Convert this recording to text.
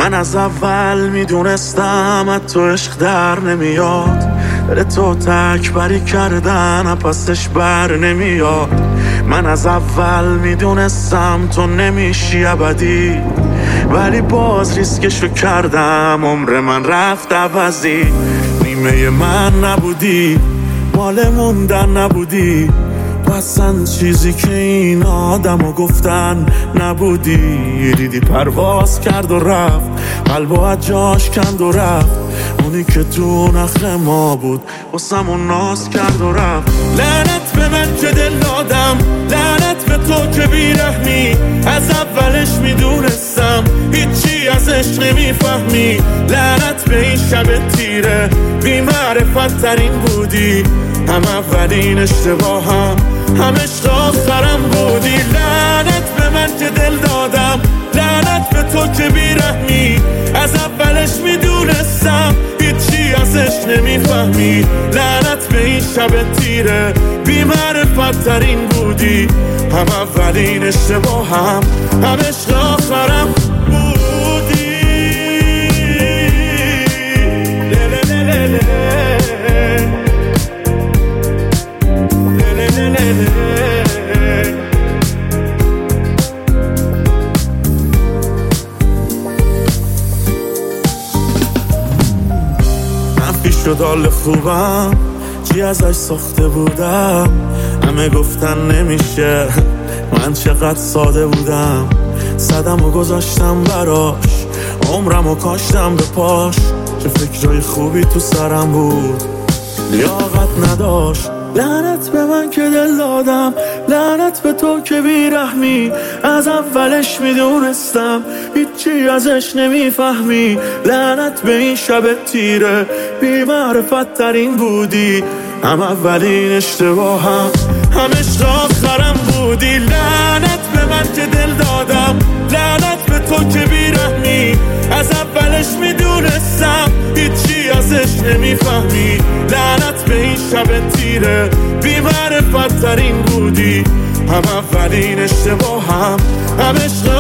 من از اول میدونستم از تو عشق در نمیاد، دل تو تکبری کردن پسش بر نمیاد. من از اول میدونستم تو نمیشی ابدی، ولی باز ریسکشو کردم، عمر من رفت عوضی. نیمه من نبودی، مال موندن نبودی، اصلا چیزی که این آدمو گفتن نبودی. دیدی پرواز کرد و رفت، قلبو از جاش کند و رفت، اونی که تو نخل ما بود واسمون ناز کرد و رفت. لعنت به من که دل دادم، لعنت به تو که بیرحمی، از اولش میدونستم هیچی ازش نمیفهمی. لعنت به این شب تیره، بی معرفت ترین بودی، هم اولین اشتباهم هم عشق آخرم بودی. لعنت به من که دل دادم، لعنت به تو که بیرحمی، از اولش میدونستم هیچی ازش نمیفهمی. لعنت به این شب تیره، بی معرفت ترین بودی، هم اولین اشتباهم هم عشق آخرم بودی. منفی شد حال خوبم، چی ازش ساخته بودم، همه گفتن نمیشه، من چقدر ساده بودم. صدم و گذاشتم براش، عمرم و کاشتم به پاش، چه فکرهای خوبی تو سرم بود لیاقت نداشت. لعنت به من که دل دادم، لعنت به تو که بیرحمی، از اولش میدونستم هیچی ازش نمیفهمی. لعنت به این شب تیره، بی معرفت ترین بودی، هم اولین اشتباهم هم عشق آخرم بودی. لعنت به من که دل دادم، لعنت به تو که بیرحمی، از اولش میدونستم هیچی ازش نمیفهمی. لعنت به این شب تیره، بی معرفت ترین بودی، هم اولین اشتباهم هم عشق